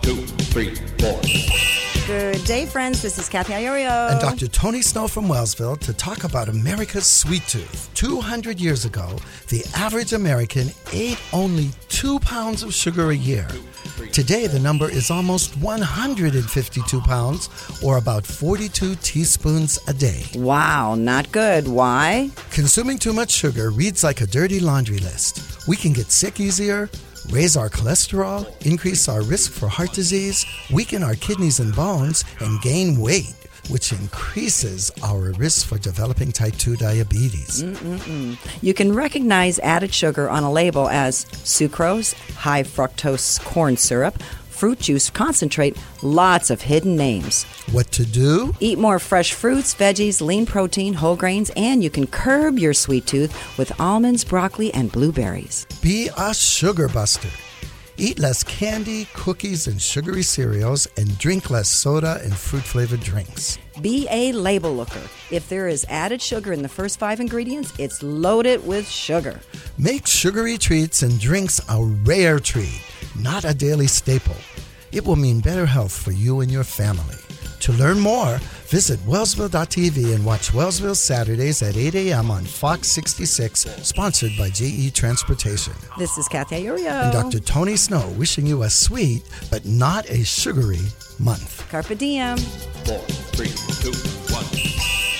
2, 3, 4. Good day, friends. This is Kathy Iorio. And Dr. Tony Snow from Wellsville to talk about America's sweet tooth. 200 years ago, the average American ate only 2 pounds of sugar a year. Today, the number is almost 152 pounds, or about 42 teaspoons a day. Wow, not good. Why? Consuming too much sugar reads like a dirty laundry list. We can get sick easier, raise our cholesterol, increase our risk for heart disease, weaken our kidneys and bones, and gain weight, which increases our risk for developing type 2 diabetes. You can recognize added sugar on a label as sucrose, high fructose corn syrup, fruit juice concentrate, lots of hidden names. What to do? Eat more fresh fruits, veggies, lean protein, whole grains, and you can curb your sweet tooth with almonds, broccoli, and blueberries. Be a sugar buster. Eat less candy, cookies, and sugary cereals, and drink less soda and fruit-flavored drinks. Be a label looker. If there is added sugar in the first 5 ingredients, it's loaded with sugar. Make sugary treats and drinks a rare treat, not a daily staple. It will mean better health for you and your family. To learn more, visit Wellsville.tv and watch Wellsville Saturdays at 8 a.m. on Fox 66, sponsored by GE Transportation. This is Kathy Iorio. And Dr. Tony Snow wishing you a sweet but not a sugary month. Carpe diem. 4, 3, 2, 1.